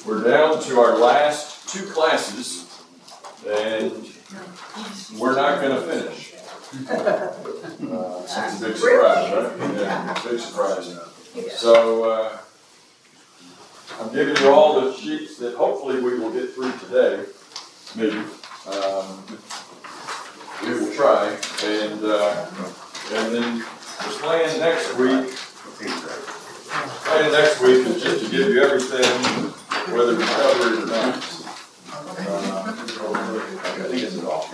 We're down to our last two classes, and we're not going to finish. It's a big surprise, right? Yeah, big surprise. So I'm giving you all the sheets that hopefully we will get through today. Maybe. We will try. And then the plan next week is just to give you everything, whether we cover it or not. I think it's all.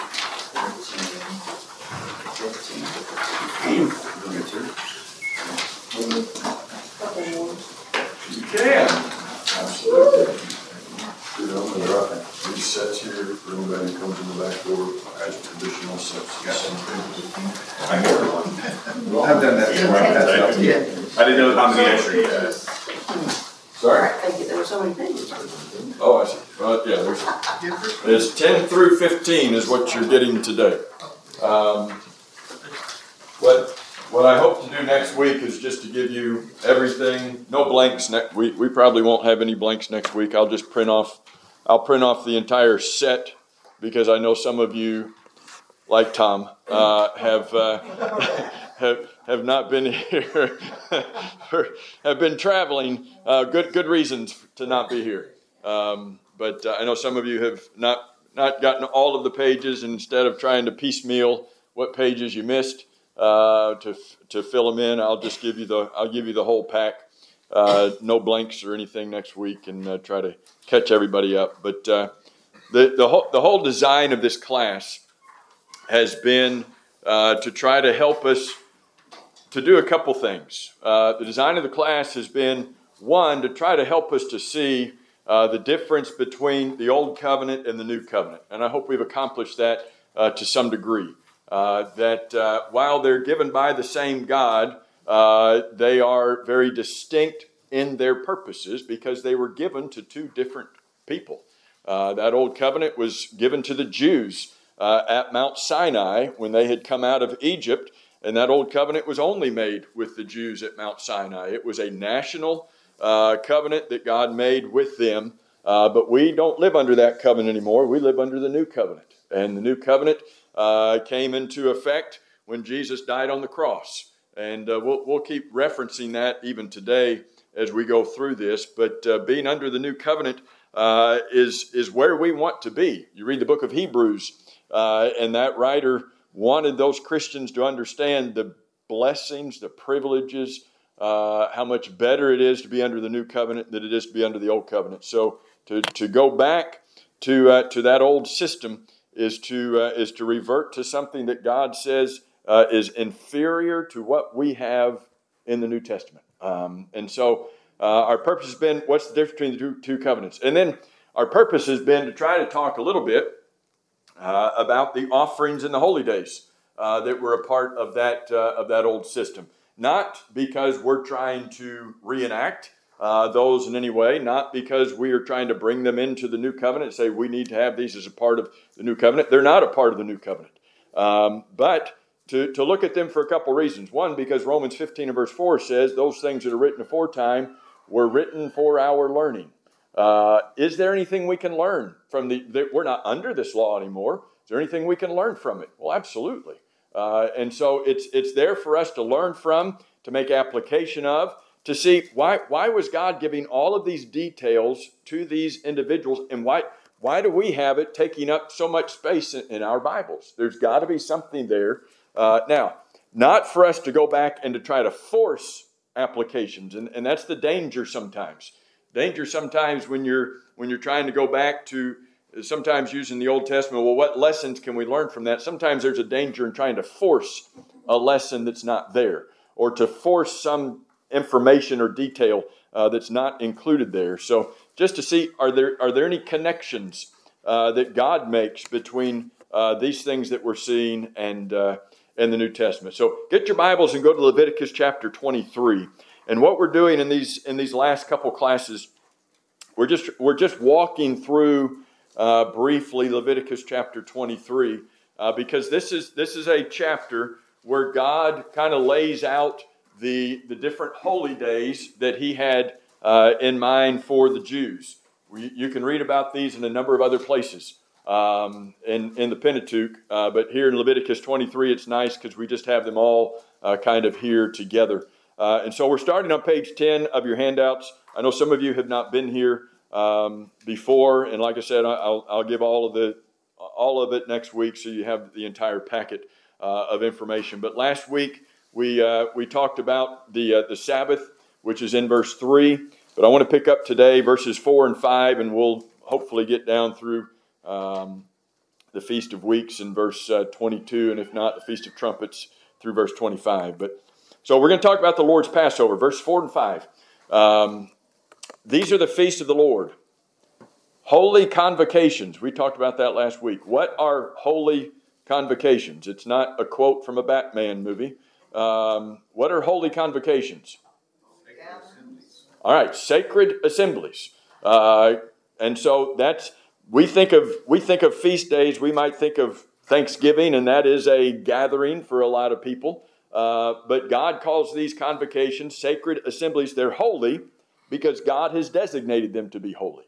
You can. Absolutely. These sets here, for anybody who comes in the back door, as traditional sets. I ordered one. I've done that before. I didn't know how many extra you had. Sorry? There were so many pages. Oh, I see. Yeah, there's 10 through 15 is what you're getting today. What I hope to do next week is just to give you everything, no blanks. We probably won't have any blanks next week. I'll print off the entire set, because I know some of you, like Tom, have not been here, have been traveling. Good reasons to not be here. But I know some of you have not gotten all of the pages, and instead of trying to piecemeal what pages you missed to fill them in, I'll give you the whole pack. No blanks or anything next week, and try to catch everybody up. But the whole design of this class has been to try to help us to do a couple things. The design of the class has been, one, to try to help us to see the difference between the Old Covenant and the New Covenant. And I hope we've accomplished that to some degree. That while they're given by the same God, they are very distinct in their purposes because they were given to two different people. That Old Covenant was given to the Jews at Mount Sinai when they had come out of Egypt, and that Old Covenant was only made with the Jews at Mount Sinai. It was a national covenant that God made with them, but we don't live under that covenant anymore. We live under the New Covenant, and the New Covenant came into effect when Jesus died on the cross. And we'll keep referencing that even today as we go through this. But being under the New Covenant is where we want to be. You read the book of Hebrews, and that writer wanted those Christians to understand the blessings, the privileges, how much better it is to be under the New Covenant than it is to be under the Old Covenant. So to go back to that old system is to revert to something that God says is inferior to what we have in the New Testament. And so our purpose has been, what's the difference between the two covenants? And then our purpose has been to try to talk a little bit about the offerings and the holy days that were a part of that old system. Not because we're trying to reenact those in any way, not because we are trying to bring them into the New Covenant and say we need to have these as a part of the New Covenant. They're not a part of the New Covenant. But to look at them for a couple reasons. One, because Romans 15 and verse 4 says those things that are written aforetime were written for our learning. Is there anything we can learn from we're not under this law anymore. Is there anything we can learn from it? Well, absolutely. And so it's there for us to learn from, to make application of, to see why was God giving all of these details to these individuals, and why do we have it taking up so much space in our Bibles? There's got to be something there. Now, not for us to go back and to try to force applications, and that's the danger sometimes. Danger sometimes when you're trying to go back to sometimes using the Old Testament. Well, what lessons can we learn from that? Sometimes there's a danger in trying to force a lesson that's not there, or to force some information or detail that's not included there. So just to see, are there any connections that God makes between these things that we're seeing and the New Testament? So get your Bibles and go to Leviticus chapter 23. And what we're doing in these last couple classes, we're just walking through briefly Leviticus chapter 23 because this is a chapter where God kind of lays out the different holy days that he had in mind for the Jews. You can read about these in a number of other places in the Pentateuch, but here in Leviticus 23, it's nice because we just have them all kind of here together. And so we're starting on page 10 of your handouts. I know some of you have not been here before, and like I said, I'll give all of it next week, so you have the entire packet of information. But last week we talked about the Sabbath, which is in verse 3. But I want to pick up today verses 4 and 5, and we'll hopefully get down through the Feast of Weeks in verse 22, and if not, the Feast of Trumpets through verse 25. So we're going to talk about the Lord's Passover, verse 4 and 5. These are the feasts of the Lord. Holy convocations. We talked about that last week. What are holy convocations? It's not a quote from a Batman movie. What are holy convocations? All right, sacred assemblies. And so we think of feast days. We might think of Thanksgiving, and that is a gathering for a lot of people. But God calls these convocations sacred assemblies. They're holy because God has designated them to be holy.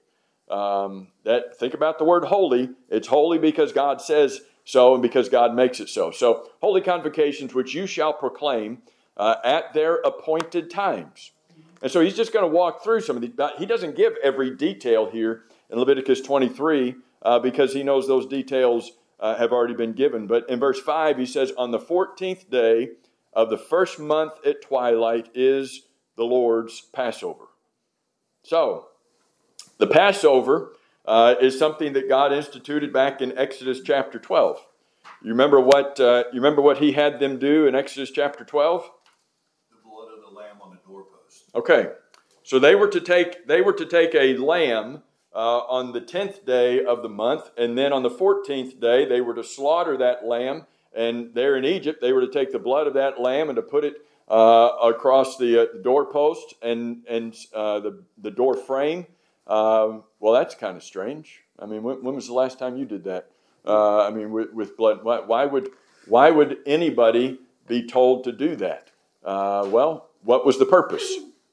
Think about the word holy. It's holy because God says so and because God makes it so. So holy convocations which you shall proclaim at their appointed times. And so he's just going to walk through some of these. He doesn't give every detail here in Leviticus 23 because he knows those details have already been given. But in verse 5 he says, on the 14th day of the first month at twilight is the Lord's Passover. So the Passover is something that God instituted back in Exodus chapter 12. You remember what he had them do in Exodus chapter 12? The blood of the lamb on the doorpost. Okay, so they were to take a lamb on the 10th day of the month, and then on the 14th day they were to slaughter that lamb. And there in Egypt, they were to take the blood of that lamb and to put it across the doorpost and the door frame. Well, that's kind of strange. I mean, when was the last time you did that? With blood. Why would anybody be told to do that? Well, what was the purpose?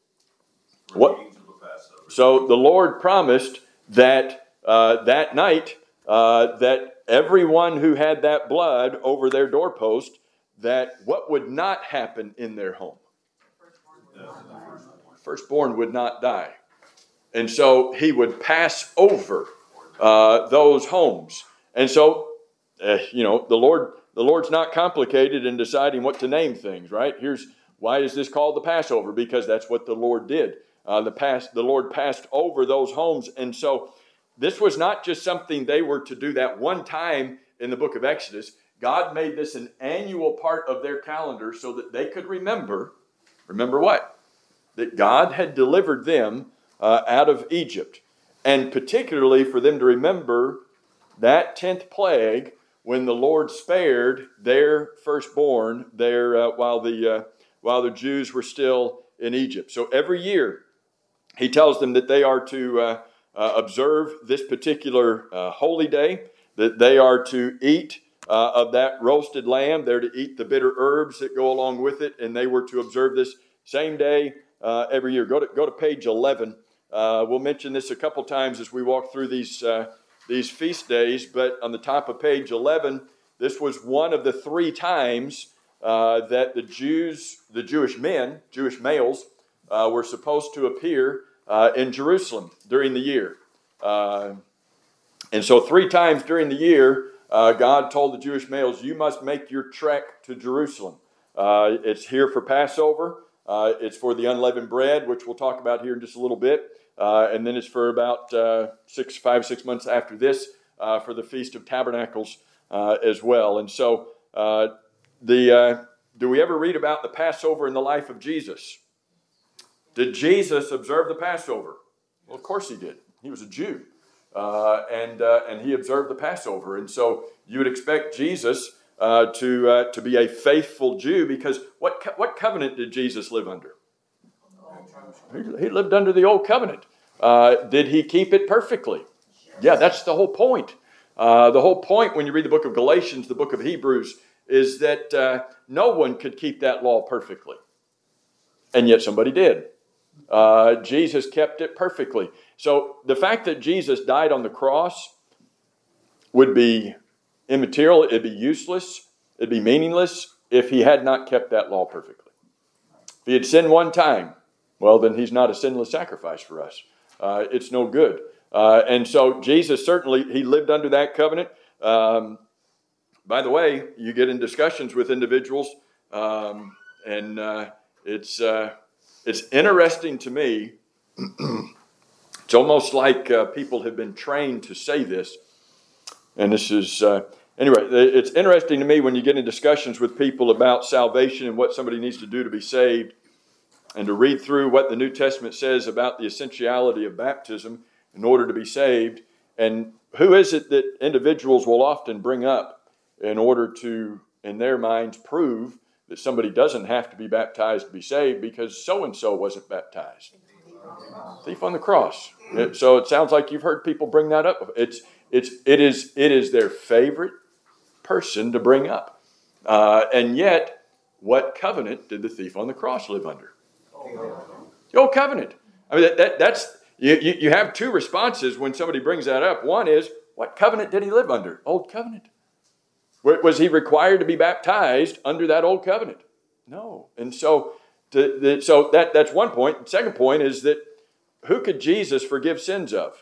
So the Lord promised that that night that everyone who had that blood over their doorpost, that what would not happen in their home? Firstborn would not die. And so he would pass over those homes. And so, the Lord's not complicated in deciding what to name things, right? Why is this called the Passover? Because that's what the Lord did. The Lord passed over those homes. And so this was not just something they were to do that one time in the book of Exodus. God made this an annual part of their calendar so that they could remember what? That God had delivered them out of Egypt. And particularly for them to remember that 10th plague when the Lord spared their firstborn while the Jews were still in Egypt. So every year he tells them that they are to observe this particular holy day, that they are to eat of that roasted lamb. They're to eat the bitter herbs that go along with it, and they were to observe this same day every year. Go to page 11. We'll mention this a couple times as we walk through these feast days, but on the top of page 11, this was one of the 3 times that the Jewish males, were supposed to appear in Jerusalem during the year. And so 3 times during the year, God told the Jewish males, you must make your trek to Jerusalem. It's here for Passover. It's for the unleavened bread, which we'll talk about here in just a little bit. And then it's for about 6 months after this for the Feast of Tabernacles as well. And so do we ever read about the Passover in the life of Jesus? Did Jesus observe the Passover? Well, of course he did. He was a Jew. And he observed the Passover. And so you would expect Jesus to be a faithful Jew, because what covenant did Jesus live under? He lived under the old covenant. Did he keep it perfectly? Yeah, that's the whole point. The whole point when you read the book of Galatians, the book of Hebrews, is that no one could keep that law perfectly. And yet somebody did. Jesus kept it perfectly. So the fact that Jesus died on the cross would be immaterial, it'd be useless, it'd be meaningless if he had not kept that law perfectly. If he had sinned one time, well, then he's not a sinless sacrifice for us. It's no good. And so Jesus certainly, he lived under that covenant. By the way, you get in discussions with individuals, and it's interesting to me. It's almost like people have been trained to say this. And this is, anyway, it's interesting to me when you get in discussions with people about salvation and what somebody needs to do to be saved, and to read through what the New Testament says about the essentiality of baptism in order to be saved. And who is it that individuals will often bring up in order to, in their minds, prove that somebody doesn't have to be baptized to be saved because so-and-so wasn't baptized? Thief on the cross. So it sounds like you've heard people bring that up. It is their favorite person to bring up. And yet, what covenant did the thief on the cross live under? The old covenant. I mean, that's you have two responses when somebody brings that up. One is, what covenant did he live under? Old covenant. Was he required to be baptized under that old covenant? No. And so that's one point. The second point is that who could Jesus forgive sins of?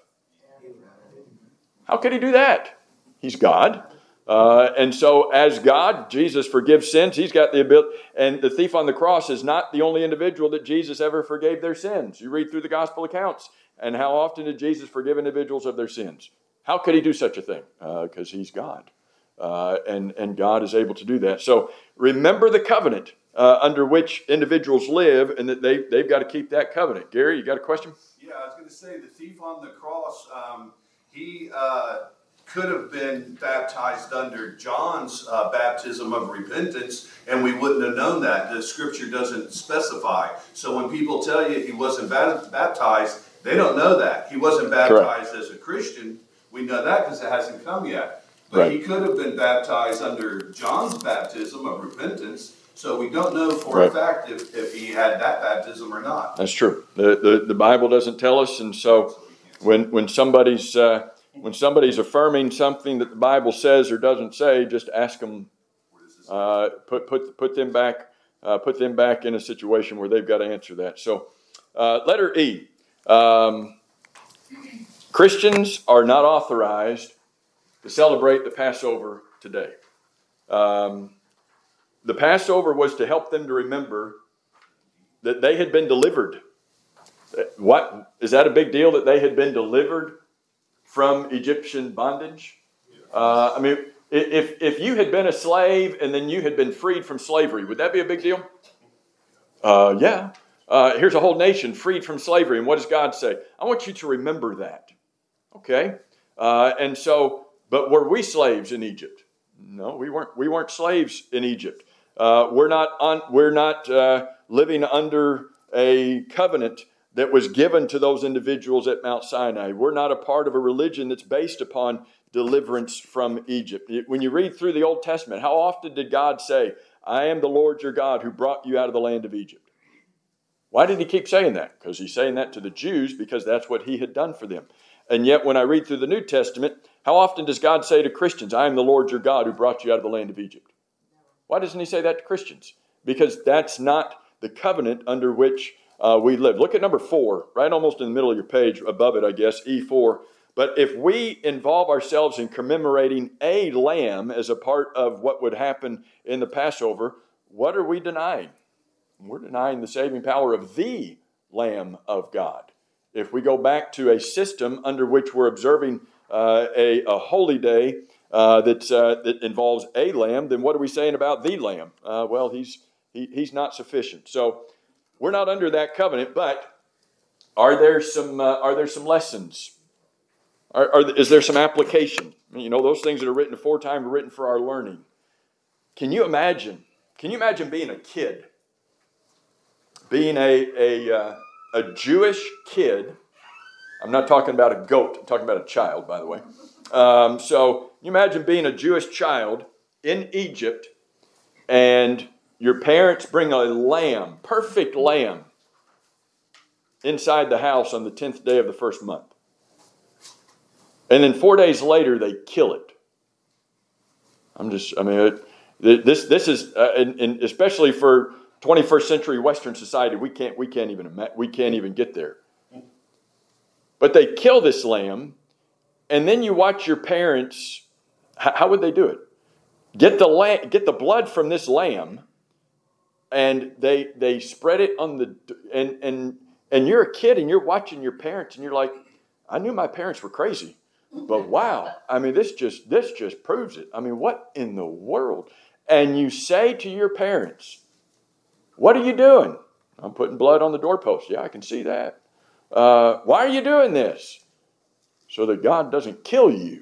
How could he do that? He's God. And so as God, Jesus forgives sins. He's got the ability. And the thief on the cross is not the only individual that Jesus ever forgave their sins. You read through the gospel accounts. And how often did Jesus forgive individuals of their sins? How could he do such a thing? Because he's God. And God is able to do that. So remember the covenant under which individuals live, and that they've got to keep that covenant. Gary, you got a question? Yeah, I was going to say the thief on the cross, he could have been baptized under John's baptism of repentance, and we wouldn't have known that. The scripture doesn't specify. So when people tell you he wasn't baptized, they don't know that. He wasn't baptized as a Christian. We know that because it hasn't come yet. But He could have been baptized under John's baptism of repentance, so we don't know for a fact if he had that baptism or not. That's true. The Bible doesn't tell us, and so when somebody's affirming something that the Bible says or doesn't say, just ask them. Put them back in a situation where they've got to answer that. So, letter E. Christians are not authorized to celebrate the Passover today. The Passover was to help them to remember that they had been delivered. What is that a big deal that they had been delivered from Egyptian bondage? I mean, if you had been a slave and then you had been freed from slavery, would that be a big deal? Yeah. Here's a whole nation freed from slavery, and what does God say? I want you to remember that. Okay. And so, but were we slaves in Egypt? No, we weren't. We weren't slaves in Egypt. We're not living under a covenant that was given to those individuals at Mount Sinai. We're not a part of a religion that's based upon deliverance from Egypt. When you read through the Old Testament, how often did God say, I am the Lord your God who brought you out of the land of Egypt? Why did he keep saying that? Because he's saying that to the Jews because that's what he had done for them. And yet when I read through the New Testament, how often does God say to Christians, I am the Lord your God who brought you out of the land of Egypt? Why doesn't he say that to Christians? Because that's not the covenant under which we live. Look at number 4, right almost in the middle of your page, above it, I guess, E4. But if we involve ourselves in commemorating a lamb as a part of what would happen in the Passover, what are we denying? We're denying the saving power of the Lamb of God. If we go back to a system under which we're observing a holy day that involves a lamb, then what are we saying about the Lamb? Well, he's not sufficient. So we're not under that covenant. But are there some lessons? Is there some application? You know, those things that are written aforetime are written for our learning. Can you imagine being a kid? Being a Jewish kid. I'm not talking about a goat. I'm talking about a child, by the way. So you imagine being a Jewish child in Egypt, and your parents bring a lamb, perfect lamb, inside the house on the 10th day of the first month. And then 4 days later, they kill it. This is, and especially for 21st century Western society, we can't even get there. But they kill this lamb, and then you watch your parents. How would they do it? Get the blood from this lamb, and they spread it on the and you're a kid and you're watching your parents and you're like, I knew my parents were crazy, but wow, I mean this just proves it. I mean, what in the world? And you say to your parents, what are you doing? I'm putting blood on the doorpost. Yeah, I can see that. Why are you doing this? So that God doesn't kill you.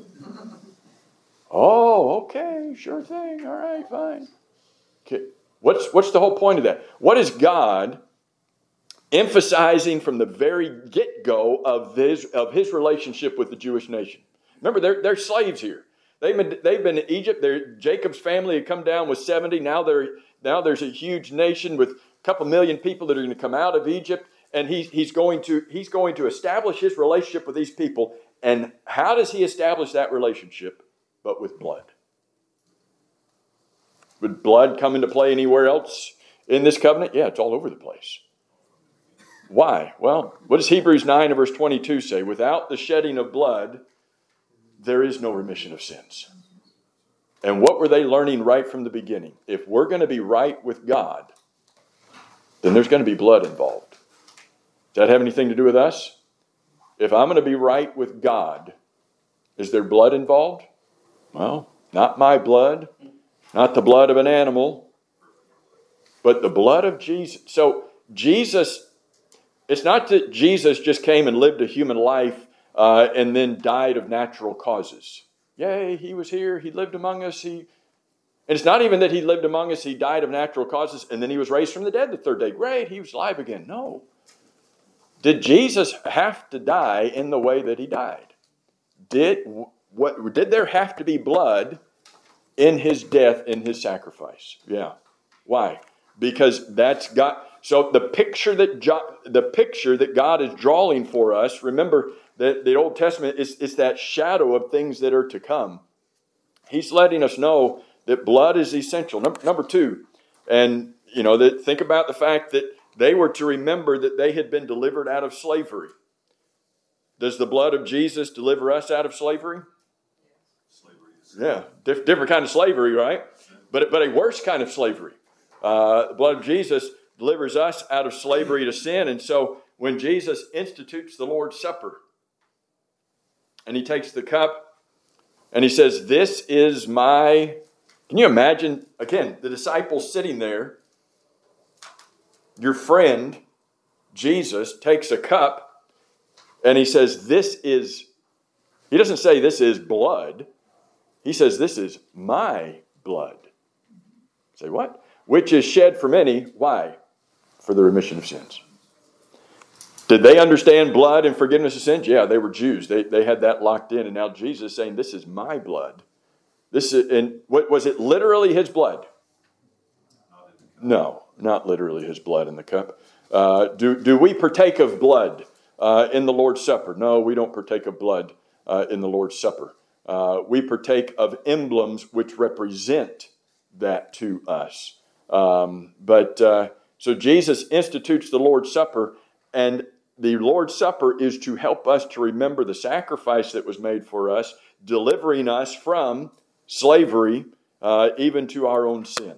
Oh, okay, sure thing. All right, fine. Okay. What's the whole point of that? What is God emphasizing from the very get-go of his relationship with the Jewish nation? Remember, they're slaves here. They've been in Egypt. Jacob's family had come down with 70. Now there's a huge nation with a couple million people that are going to come out of Egypt, and he's going to establish his relationship with these people. And how does he establish that relationship? But with blood. Would blood come into play anywhere else in this covenant? Yeah, it's all over the place. Why? Well, what does Hebrews 9 and verse 22 say? Without the shedding of blood, there is no remission of sins. And what were they learning right from the beginning? If we're going to be right with God, then there's going to be blood involved. Does that have anything to do with us? If I'm going to be right with God, is there blood involved? Well, not my blood, not the blood of an animal, but the blood of Jesus. So Jesus, it's not that Jesus just came and lived a human life and then died of natural causes. Yay, he was here, he lived among us. And it's not even that he lived among us, he died of natural causes, and then he was raised from the dead the third day. Great, he was alive again. No. Did Jesus have to die in the way that he died? Did there have to be blood in his death, in his sacrifice? Yeah. Why? Because that's God. So the picture that God is drawing for us, remember that the Old Testament is that shadow of things that are to come. He's letting us know that blood is essential. Number two, and think about the fact that they were to remember that they had been delivered out of slavery. Does the blood of Jesus deliver us out of slavery? Yeah, different kind of slavery, right? But a worse kind of slavery. The blood of Jesus delivers us out of slavery to sin. And so when Jesus institutes the Lord's Supper, and he takes the cup, and he says, this is my... Can you imagine, again, the disciples sitting there, your friend, Jesus, takes a cup, and he says, this is... He doesn't say this is blood. He says, this is my blood. Say what? Which is shed for many. Why? For the remission of sins. Did they understand blood and forgiveness of sins? Yeah, they were Jews. They had that locked in. And now Jesus is saying, this is my blood. And what was it literally his blood? No, not literally his blood in the cup. Do we partake of blood in the Lord's Supper? No, we don't partake of blood in the Lord's Supper. We partake of emblems which represent that to us. So Jesus institutes the Lord's Supper, and the Lord's Supper is to help us to remember the sacrifice that was made for us, delivering us from slavery, even to our own sin.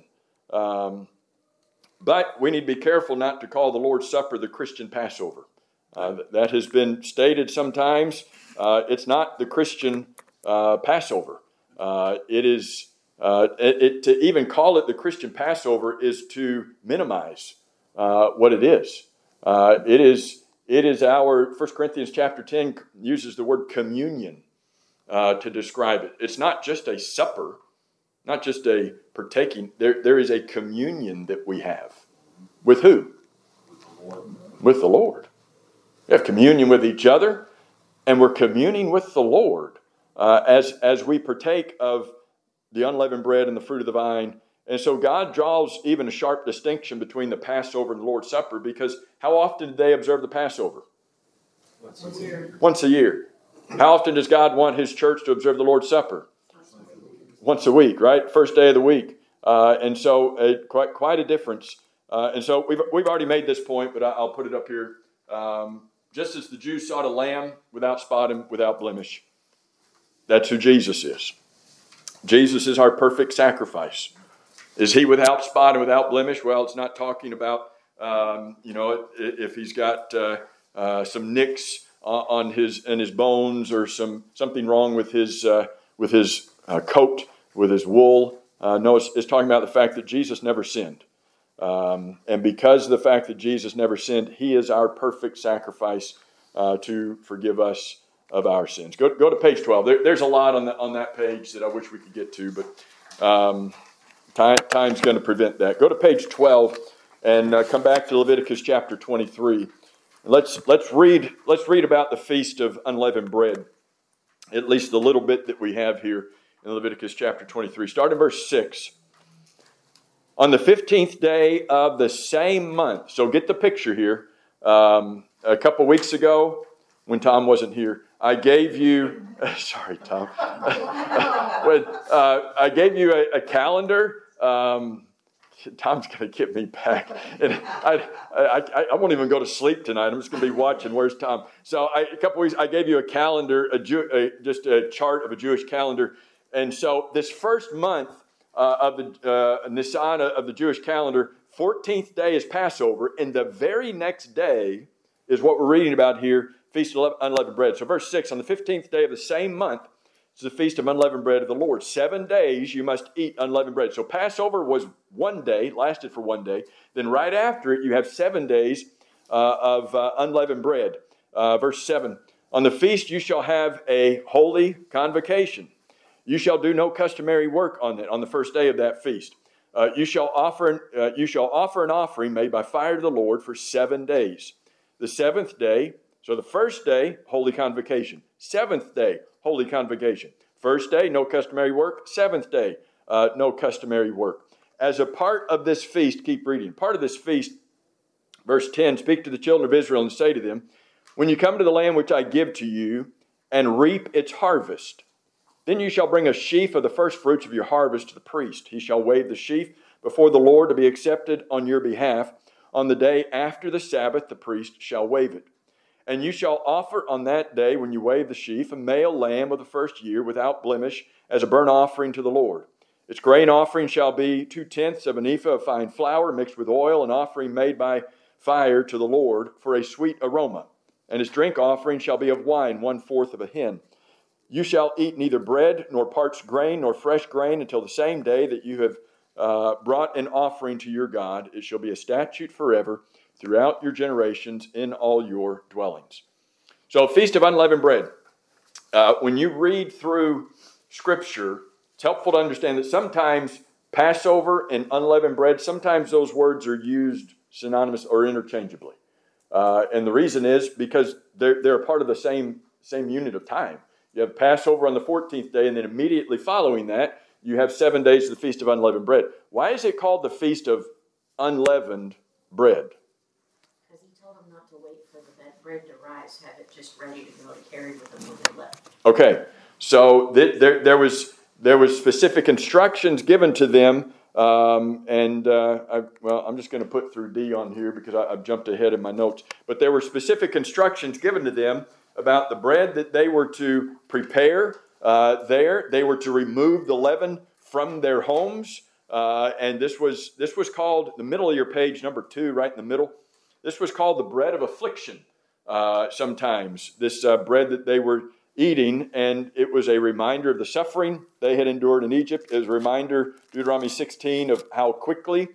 But we need to be careful not to call the Lord's Supper the Christian Passover. That has been stated sometimes. It's not the Christian Passover. It is to even call it the Christian Passover is to minimize what it is. It is our 1 Corinthians chapter 10 uses the word communion to describe it. It's not just a supper, not just a partaking. There is a communion that we have. With who? With the Lord. We have communion with each other, and we're communing with the Lord as we partake of the unleavened bread and the fruit of the vine And so God draws even a sharp distinction between the Passover and the Lord's Supper, because how often did they observe the Passover? Once a year. How often does God want his church to observe the Lord's Supper? Once a week, right? First day of the week. And so quite a difference. And so we've already made this point, but I'll put it up here. Just as the Jews sought a lamb without spot and without blemish, that's who Jesus is. Jesus is our perfect sacrifice. Is he without spot and without blemish? Well, it's not talking about, if he's got some nicks in his bones, or something wrong with his coat, with his wool. No, it's talking about the fact that Jesus never sinned. And because of the fact that Jesus never sinned, he is our perfect sacrifice to forgive us of our sins. Go to page 12. There's a lot on that page that I wish we could get to, but time's going to prevent that. Go to page 12 and come back to Leviticus chapter 23. Let's read about the Feast of Unleavened Bread, at least the little bit that we have here in Leviticus chapter 23. Start in verse 6. On the 15th day of the same month. So get the picture here. A couple weeks ago, when Tom wasn't here, I gave you... sorry, Tom. I gave you a calendar. Tom's going to get me back. And I won't even go to sleep tonight. I'm just going to be watching. Where's Tom? So a couple weeks, I gave you a calendar, just a chart of a Jewish calendar. And so this first month of the Nisan of the Jewish calendar, 14th day is Passover, and the very next day is what we're reading about here, Feast of Unleavened Bread. So verse 6, on the 15th day of the same month, it's the Feast of Unleavened Bread of the Lord. 7 days you must eat unleavened bread. So Passover was 1 day, lasted for 1 day. Then right after it, you have 7 days of unleavened bread. Verse 7, on the feast you shall have a holy convocation. You shall do no customary work on the first day of that feast. You shall offer an offering made by fire to the Lord for 7 days. The 7th day, so the first day, holy convocation. 7th day, holy convocation. First day, no customary work. 7th day, no customary work. As a part of this feast, keep reading. Part of this feast, verse 10, speak to the children of Israel and say to them, when you come to the land which I give to you and reap its harvest, then you shall bring a sheaf of the first fruits of your harvest to the priest. He shall wave the sheaf before the Lord to be accepted on your behalf. On the day after the Sabbath, the priest shall wave it. And you shall offer on that day, when you wave the sheaf, a male lamb of the first year without blemish as a burnt offering to the Lord. Its grain offering shall be 2/10 of an ephah of fine flour mixed with oil, an offering made by fire to the Lord for a sweet aroma. And its drink offering shall be of wine, 1/4 of a hin. You shall eat neither bread, nor parched grain, nor fresh grain until the same day that you have brought an offering to your God. It shall be a statute forever throughout your generations in all your dwellings. So, Feast of Unleavened Bread. When you read through Scripture, it's helpful to understand that sometimes Passover and unleavened bread, sometimes those words are used synonymous or interchangeably. And the reason is because they're a part of the same unit of time. You have Passover on the 14th day, and then immediately following that, you have 7 days of the Feast of Unleavened Bread. Why is it called the Feast of Unleavened Bread? Because he told them not to wait for that bread to rise, have it just ready to go to carry with them when they left. Okay, so there was specific instructions given to them, I'm just going to put through D on here because I've jumped ahead in my notes. But there were specific instructions given to them about the bread that they were to prepare there. They were to remove the leaven from their homes. And this was called, the middle of your page, number 2, right in the middle. This was called the bread of affliction sometimes. This bread that they were eating, and it was a reminder of the suffering they had endured in Egypt. It was a reminder, Deuteronomy 16, of how quickly,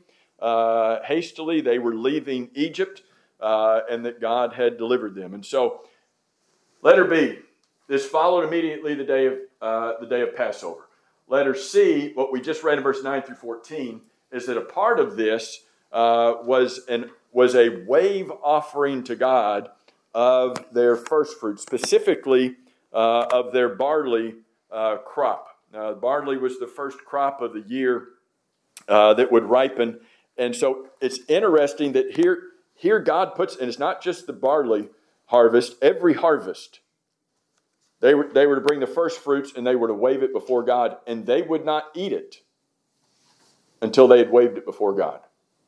hastily they were leaving Egypt, and that God had delivered them. And so, letter B, this followed immediately the day of Passover. Letter C, what we just read in verse 9 through 14, is that a part of this was a wave offering to God of their first fruit, specifically of their barley crop. Now, barley was the first crop of the year that would ripen. And so it's interesting that here God puts, and it's not just the barley harvest, every harvest. They were to bring the first fruits and they were to wave it before God, and they would not eat it until they had waved it before God.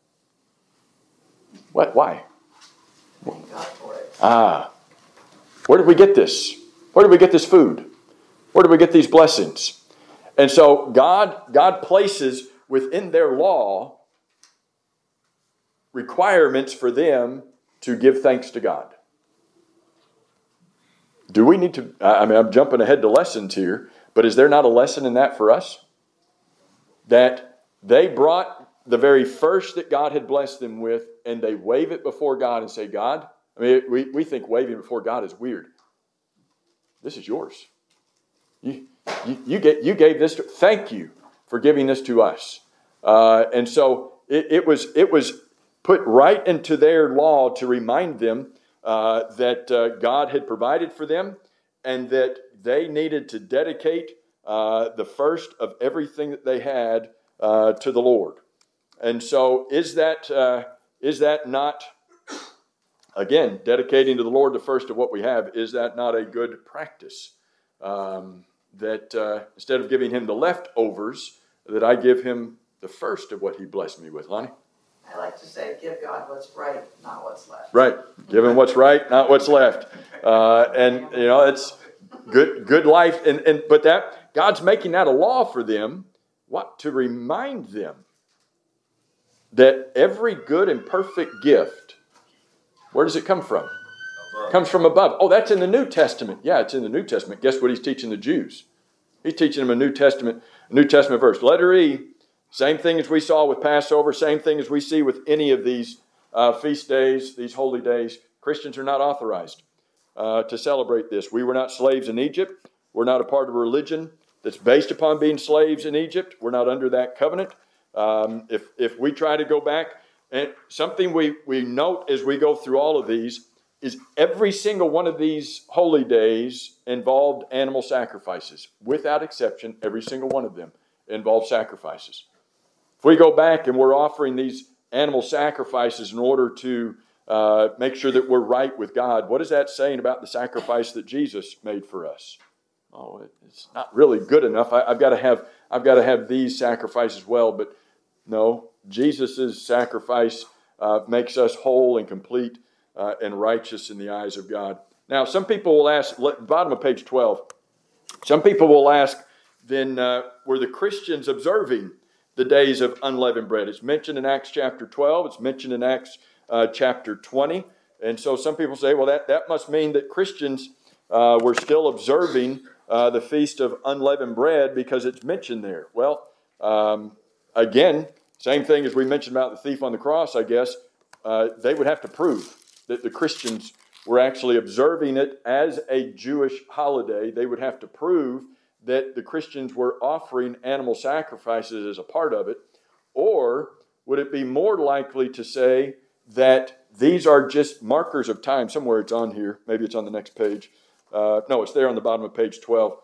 What? Why? Thank God for it. Where did we get this? Where did we get this food? Where did we get these blessings? And so God places within their law requirements for them to give thanks to God. Do we need to, I'm jumping ahead to lessons here, but is there not a lesson in that for us? That they brought the very first that God had blessed them with, and they wave it before God and say, God, we think waving before God is weird. This is yours. You gave this to, thank you for giving this to us. And so it was put right into their law to remind them that God had provided for them, and that they needed to dedicate the first of everything that they had to the Lord. And so is that not, again, dedicating to the Lord the first of what we have, is that not a good practice? That instead of giving him the leftovers, that I give him the first of what he blessed me with. Lonnie? I like to say, give God what's right, not what's left. Right. Give him what's right, not what's left. And it's good life. But that God's making that a law for them. What? To remind them that every good and perfect gift, where does it come from? It comes from above. Oh, that's in the New Testament. Yeah, it's in the New Testament. Guess what he's teaching the Jews? He's teaching them a New Testament verse. Letter E, same thing as we saw with Passover, same thing as we see with any of these feast days, these holy days. Christians are not authorized to celebrate this. We were not slaves in Egypt. We're not a part of a religion that's based upon being slaves in Egypt. We're not under that covenant. If we try to go back, and something we note as we go through all of these is every single one of these holy days involved animal sacrifices. Without exception, every single one of them involved sacrifices. If we go back and we're offering these animal sacrifices in order to make sure that we're right with God, what is that saying about the sacrifice that Jesus made for us? Oh, it's not really good enough. I've got to have these sacrifices well, but no, Jesus' sacrifice makes us whole and complete and righteous in the eyes of God. Now, some people will ask, bottom of page 12, some people will ask, then were the Christians observing the days of unleavened bread? It's mentioned in Acts chapter 12. It's mentioned in Acts chapter 20. And so some people say, well, that must mean that Christians were still observing the Feast of Unleavened Bread because it's mentioned there. Well, again, same thing as we mentioned about the thief on the cross, I guess. They would have to prove that the Christians were actually observing it as a Jewish holiday. They would have to prove that the Christians were offering animal sacrifices as a part of it. Or would it be more likely to say that these are just markers of time? Somewhere it's on here. Maybe it's on the next page. No, it's there on the bottom of page 12.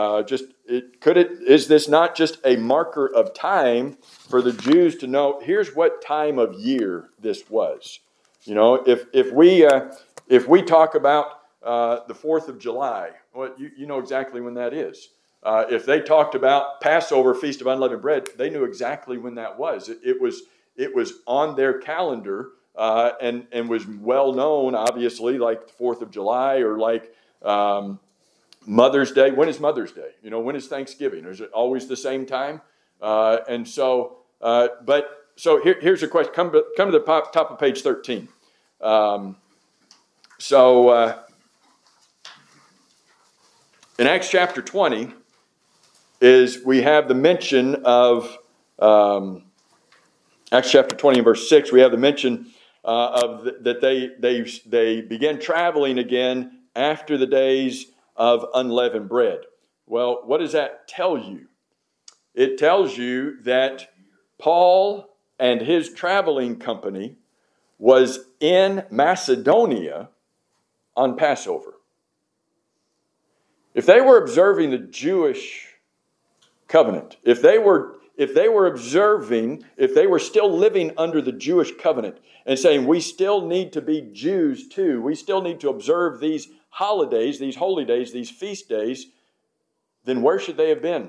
Is this not just a marker of time for the Jews to know, here's what time of year this was? You know, if we talk about the 4th of July, well, you know exactly when that is. If they talked about Passover, Feast of Unleavened Bread, they knew exactly when that was. It was on their calendar and was well known, obviously, like the 4th of July or like Mother's Day. When is Mother's Day? You know, when is Thanksgiving? Is it always the same time? So here's a question. Come to the top of page 13. In Acts chapter 20 we have the mention of Acts chapter 20 and verse 6. We have the mention that they began traveling again after the days of unleavened bread. Well, what does that tell you? It tells you that Paul and his traveling company was in Macedonia on Passover. If they were observing the Jewish covenant, if they were if they were observing, if they were still living under the Jewish covenant and saying, we still need to be Jews too, we still need to observe these holidays, these holy days, these feast days, then where should they have been?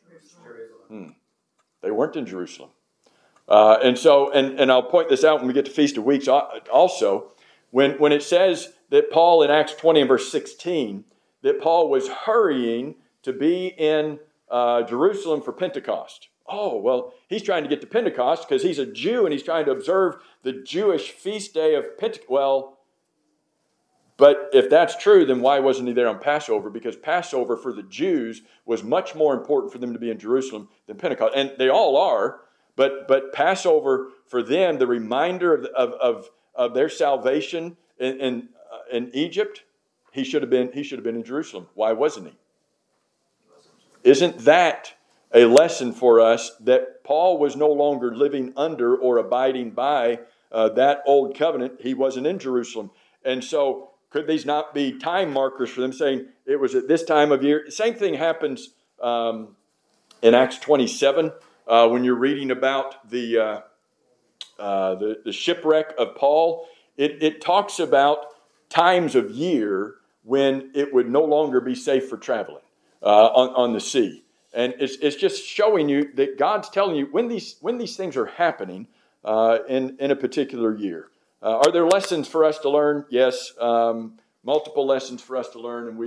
They weren't in Jerusalem. And I'll point this out when we get to Feast of Weeks also. When it says that Paul in Acts 20 and verse 16, that Paul was hurrying to be in Jerusalem for Pentecost. Oh, well, he's trying to get to Pentecost because he's a Jew and he's trying to observe the Jewish feast day of Pentecost. Well, but if that's true, then why wasn't he there on Passover? Because Passover for the Jews was much more important for them to be in Jerusalem than Pentecost. And they all are, but Passover for them, the reminder of their salvation in Egypt, he should have been in Jerusalem. Why wasn't he? Isn't that a lesson for us that Paul was no longer living under or abiding by that old covenant? He wasn't in Jerusalem. And so could these not be time markers for them saying it was at this time of year? Same thing happens in Acts 27 when you're reading about the shipwreck of Paul. It talks about times of year when it would no longer be safe for traveling on the sea. And it's just showing you that God's telling you when these things are happening in a particular year. Are there lessons for us to learn? Yes, multiple lessons for us to learn, and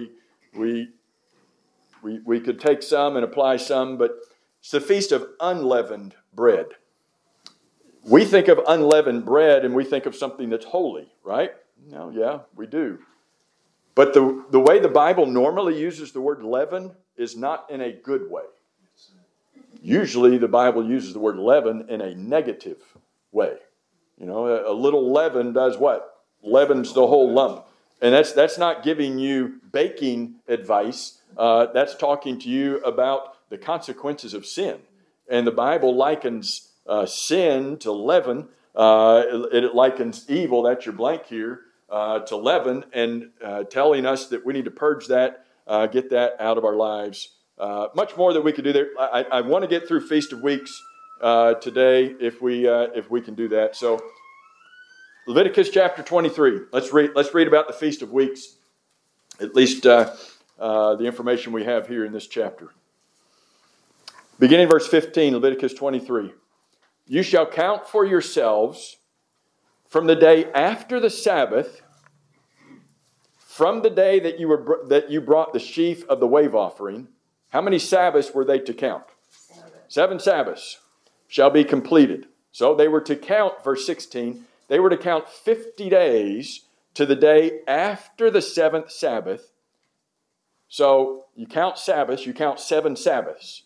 we could take some and apply some, but it's the Feast of Unleavened Bread. We think of unleavened bread and we think of something that's holy, right? No, yeah, we do. But the way the Bible normally uses the word leaven is not in a good way. Usually the Bible uses the word leaven in a negative way. You know, a little leaven does what? Leavens the whole lump. And that's not giving you baking advice. That's talking to you about the consequences of sin. And the Bible likens sin to leaven. It likens evil, that's your blank here, to leaven, and telling us that we need to purge that, get that out of our lives. Much more that we could do there. I want to get through Feast of Weeks today if we can do that. So Leviticus chapter 23. Let's read about the Feast of Weeks, at least the information we have here in this chapter. Beginning verse 15, Leviticus 23. You shall count for yourselves from the day after the Sabbath, from the day that you brought the sheaf of the wave offering. How many Sabbaths were they to count? 7 Sabbaths shall be completed. So they were to count, verse 16, they were to count 50 days to the day after the 7th Sabbath. So you count Sabbaths, you count 7 Sabbaths.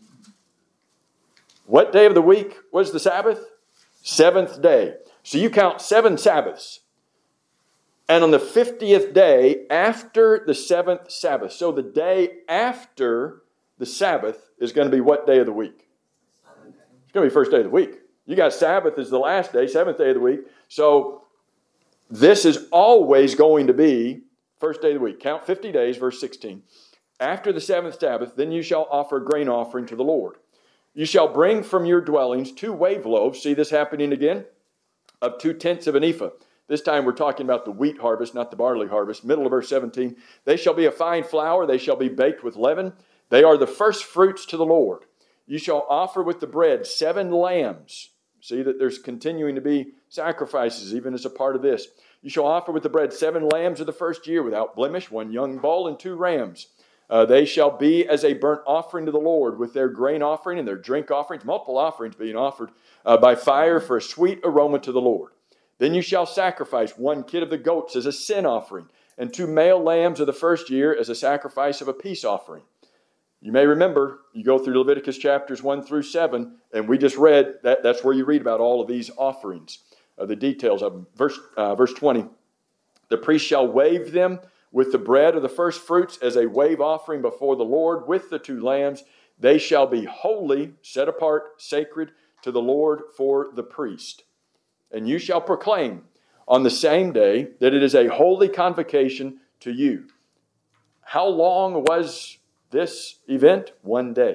What day of the week was the Sabbath? 7th day. So you count 7 Sabbaths. And on the 50th day after the 7th Sabbath. So the day after the Sabbath is going to be what day of the week? It's going to be first day of the week. You got Sabbath as the last day, 7th day of the week. So this is always going to be first day of the week. Count 50 days, verse 16. After the 7th Sabbath, then you shall offer a grain offering to the Lord. You shall bring from your dwellings 2 wave loaves. See this happening again? Of 2/10 of an ephah. This time we're talking about the wheat harvest, not the barley harvest. Middle of verse 17. They shall be a fine flour. They shall be baked with leaven. They are the first fruits to the Lord. You shall offer with the bread 7 lambs. See that there's continuing to be sacrifices even as a part of this. You shall offer with the bread 7 lambs of the first year without blemish, 1 young bull and 2 rams. They shall be as a burnt offering to the Lord with their grain offering and their drink offerings, multiple offerings being offered by fire for a sweet aroma to the Lord. Then you shall sacrifice 1 kid of the goats as a sin offering and 2 male lambs of the first year as a sacrifice of a peace offering. You may remember, you go through Leviticus chapters 1 through 7, and we just read, that's where you read about all of these offerings, the details of them. Verse 20, the priest shall wave them with the bread of the first fruits as a wave offering before the Lord with the 2 lambs. They shall be holy, set apart, sacred to the Lord for the priest. And you shall proclaim on the same day that it is a holy convocation to you. How long was this event? 1 day.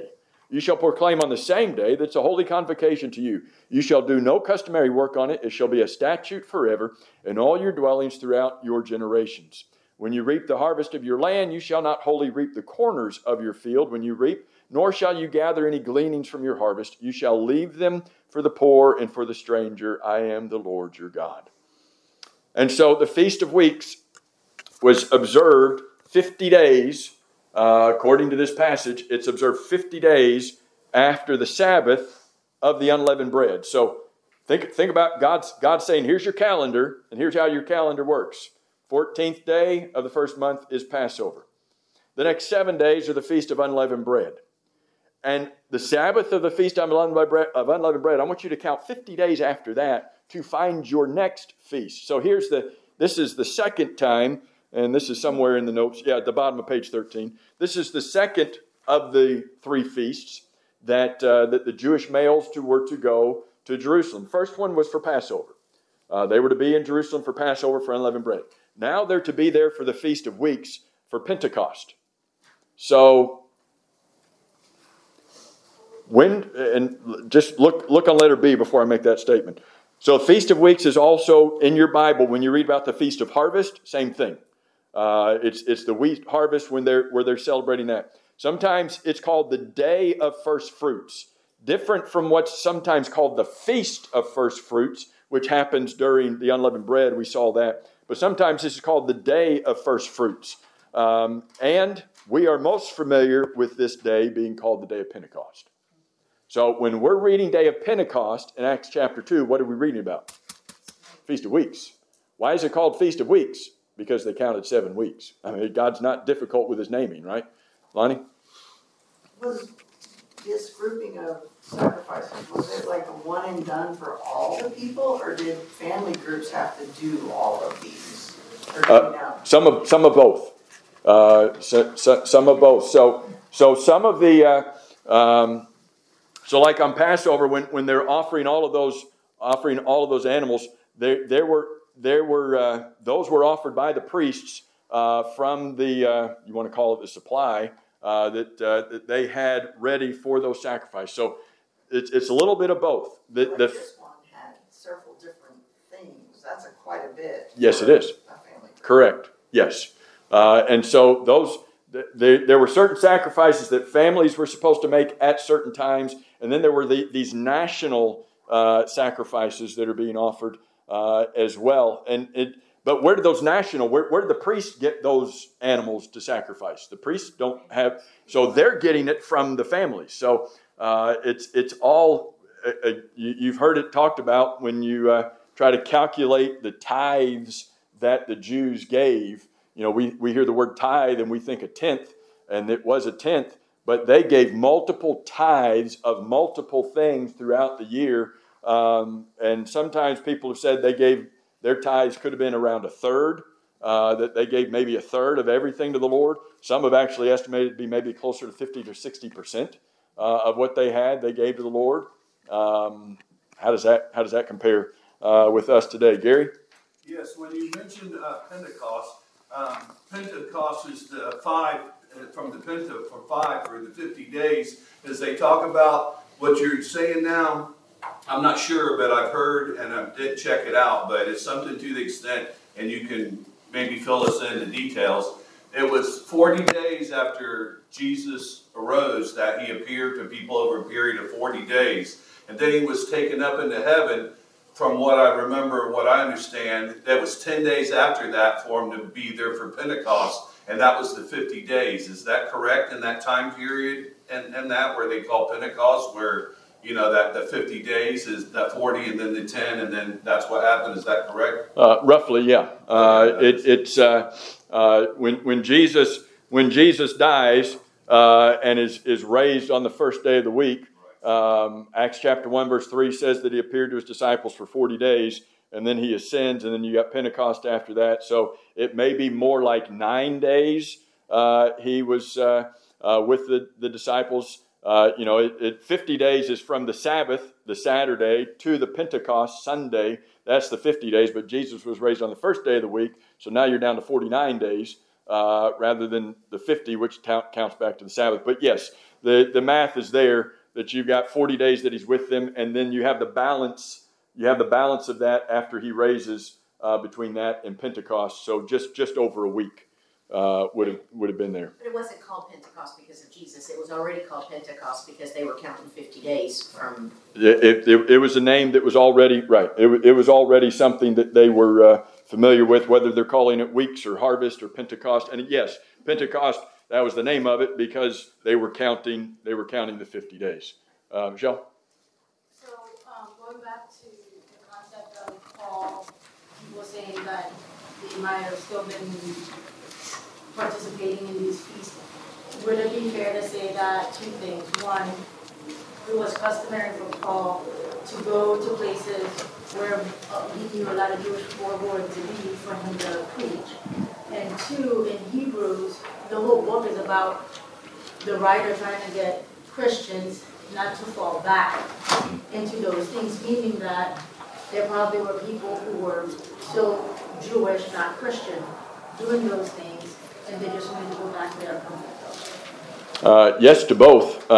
You shall proclaim on the same day that's a holy convocation to you. You shall do no customary work on it. It shall be a statute forever in all your dwellings throughout your generations. When you reap the harvest of your land, you shall not wholly reap the corners of your field when you reap, nor shall you gather any gleanings from your harvest. You shall leave them for the poor and for the stranger. I am the Lord your God. And so the Feast of Weeks was observed 50 days, according to this passage, it's observed 50 days after the Sabbath of the unleavened bread. So think about God's saying, here's your calendar, and here's how your calendar works. 14th day of the first month is Passover. The next 7 days are the Feast of Unleavened Bread. And the Sabbath of the Feast of Unleavened Bread, I want you to count 50 days after that to find your next feast. So this is the second time, and this is somewhere in the notes, at the bottom of page 13. This is the second of the three feasts that the Jewish males were to go to Jerusalem. First one was for Passover. They were to be in Jerusalem for Passover for unleavened bread. Now they're to be there for the Feast of Weeks for Pentecost. So just look on letter B before I make that statement. So Feast of Weeks is also in your Bible. When you read about the Feast of Harvest, same thing. It's the wheat harvest where they're celebrating that. Sometimes it's called the Day of First Fruits, different from what's sometimes called the Feast of First Fruits, which happens during the unleavened bread. We saw that. But sometimes this is called the Day of First Fruits. And we are most familiar with this day being called the Day of Pentecost. So when we're reading Day of Pentecost in Acts chapter 2, what are we reading about? Feast of Weeks. Why is it called Feast of Weeks? Because they counted 7 weeks. I mean, God's not difficult with his naming, right? Lonnie? Was this grouping of sacrifices, was it like a one and done for all the people, or did family groups have to do all of these? Or do you know? Some of both. Some of both. So some of the so like on Passover, when they're offering all of those animals, there were those were offered by the priests from the you want to call it the supply that they had ready for those sacrifices. So it's a little bit of both. Like this one had several different things. That's quite a bit. Yes, it is. A family group. Correct. Yes, and so those. There were certain sacrifices that families were supposed to make at certain times, and then there were these national sacrifices that are being offered as well. But where did those national? Where did the priests get those animals to sacrifice? The priests don't have, so they're getting it from the families. So it's all you've heard it talked about when you try to calculate the tithes that the Jews gave. You know, we hear the word tithe and we think a tenth, and it was a tenth, but they gave multiple tithes of multiple things throughout the year. And sometimes people have said they gave their tithes could have been around a third, that they gave maybe a third of everything to the Lord. Some have actually estimated it to be maybe closer to 50 to 60% of what they had, they gave to the Lord. How does that compare with us today, Gary? Yes, when you mentioned Pentecost, Pentecost is the 5 from the Penta for 5 for the 50 days. As they talk about what you're saying now, I'm not sure, but I've heard and I did check it out. But it's something to the extent, and you can maybe fill us in the details. It was 40 days after Jesus arose that he appeared to people over a period of 40 days, and then he was taken up into heaven. From what I remember, what I understand, that was 10 days after that for him to be there for Pentecost, and that was the 50 days. Is that correct in that time period and that where they call Pentecost, where, you know, that the 50 days is that 40 and then the 10 and then that's what happened? Is that correct? Roughly, yeah. It's when Jesus dies and is raised on the first day of the week. Acts chapter 1 verse 3 says that he appeared to his disciples for 40 days and then he ascends, and then you got Pentecost after that. So it may be more like 9 days he was with the disciples. 50 days is from the Sabbath, the Saturday, to the Pentecost, Sunday. That's the 50 days, but Jesus was raised on the first day of the week, so now you're down to 49 days rather than the 50, which counts back to the Sabbath. But yes, the math is there that you've got 40 days that he's with them, and then you have the balance. You have the balance of that after he raises between that and Pentecost. So just over a week would have been there. But it wasn't called Pentecost because of Jesus. It was already called Pentecost because they were counting 50 days from. It was a name that was already right. It was already something that they were familiar with, whether they're calling it weeks or harvest or Pentecost. And yes, Pentecost, that was the name of it because they were counting the 50 days. Michelle? So going back to the concept of Paul, he was saying that they might have still been participating in these feasts. Would it be fair to say that two things? One, it was customary for Paul to go to places where he knew a lot of Jewish people were going to be for him to preach. And two, in Hebrews, the whole book is about the writer trying to get Christians not to fall back into those things, meaning that there probably were people who were still Jewish, not Christian, doing those things, and they just wanted to go back to their comfort zone. Yes to both.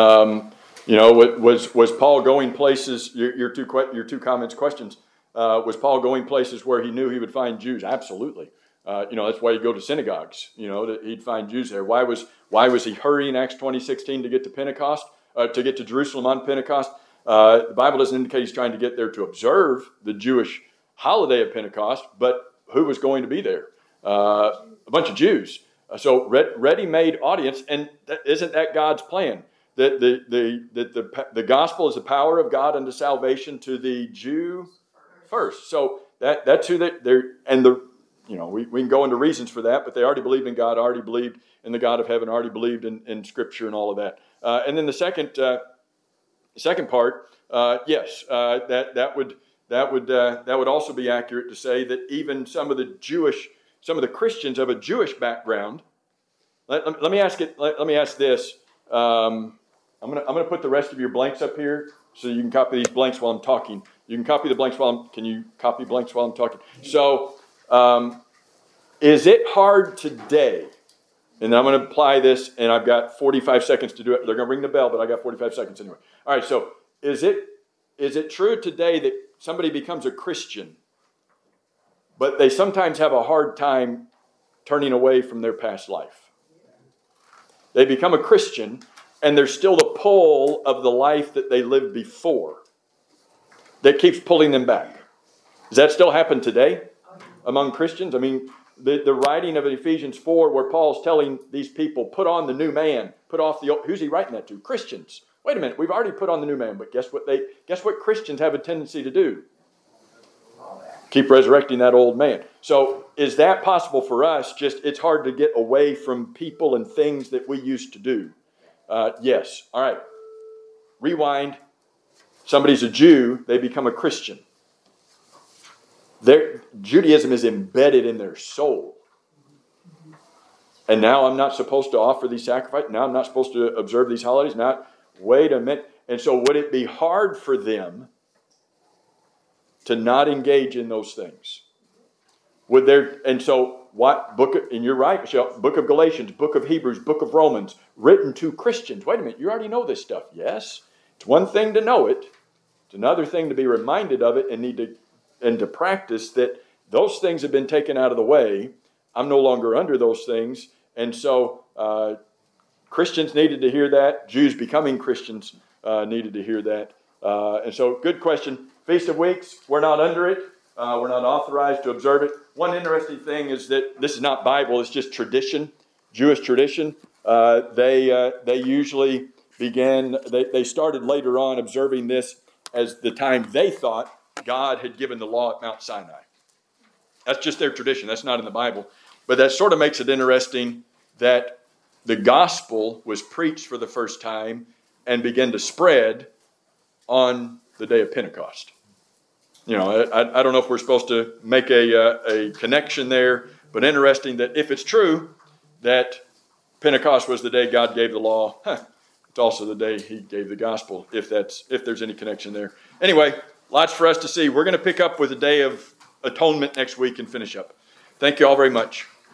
Was Paul going places? Your two comments, questions. Was Paul going places where he knew he would find Jews? Absolutely. That's why you go to synagogues. That he'd find Jews there. Why was he hurrying Acts 20:16 to get to Pentecost? To get to Jerusalem on Pentecost? The Bible doesn't indicate he's trying to get there to observe the Jewish holiday of Pentecost, but who was going to be there? A bunch of Jews. So ready-made audience, and isn't that God's plan? That the gospel is the power of God unto salvation to the Jew first. So that's who they're, and we can go into reasons for that, but they already believed in God, already believed in the God of heaven, already believed in Scripture and all of that. And then the second part, yes, that would also be accurate to say that even some of the Christians of a Jewish background. Let me ask this. I'm gonna put the rest of your blanks up here so you can copy these blanks while I'm talking. You can copy the blanks can you copy blanks while I'm talking? So, is it hard today? And I'm going to apply this, and I've got 45 seconds to do it. They're going to ring the bell, but I got 45 seconds anyway. All right, so is it true today that somebody becomes a Christian, but they sometimes have a hard time turning away from their past life? They become a Christian, and there's still the pull of the life that they lived before that keeps pulling them back. Does that still happen today among Christians? I mean, the writing of Ephesians 4, where Paul's telling these people, put on the new man, put off the old. Who's he writing that to? Christians. Wait a minute, we've already put on the new man, but guess what Christians have a tendency to do? Keep resurrecting that old man. So is that possible for us? It's hard to get away from people and things that we used to do. Yes. All right. Rewind. Somebody's a Jew, they become a Christian. Judaism is embedded in their soul. And now I'm not supposed to offer these sacrifices. Now I'm not supposed to observe these holidays. Now, wait a minute. And so would it be hard for them to not engage in those things? And so what and you're right, Michelle, book of Galatians, book of Hebrews, book of Romans, written to Christians. Wait a minute, you already know this stuff. Yes. It's one thing to know it. It's another thing to be reminded of it and to practice that those things have been taken out of the way. I'm no longer under those things. And so Christians needed to hear that. Jews becoming Christians needed to hear that. And so good question. Feast of Weeks, we're not under it. We're not authorized to observe it. One interesting thing is that this is not Bible. It's just tradition, Jewish tradition. They usually they started later on observing this as the time they thought God had given the law at Mount Sinai. That's just their tradition. That's not in the Bible. But that sort of makes it interesting that the gospel was preached for the first time and began to spread on the day of Pentecost. I don't know if we're supposed to make a connection there, but interesting that if it's true that Pentecost was the day God gave the law, it's also the day he gave the gospel, if there's any connection there. Anyway, lots for us to see. We're going to pick up with the Day of Atonement next week and finish up. Thank you all very much.